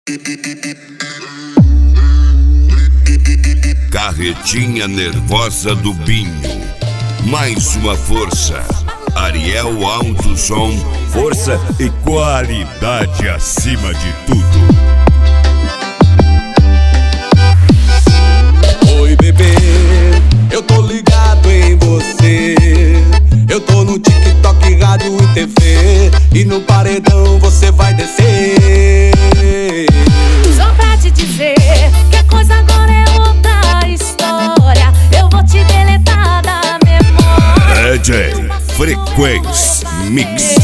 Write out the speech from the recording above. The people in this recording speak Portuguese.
Carretinha nervosa do Binho. Mais uma força. Ariel Alto Som. Força e qualidade acima de tudo. Oi, bebê, eu tô ligado em você. Eu tô no TikTok, rádio e TV. E no paredão você vai descer. Só pra te dizer que a coisa agora é outra história. Eu vou te deletar da memória. DJ Frequência Mix.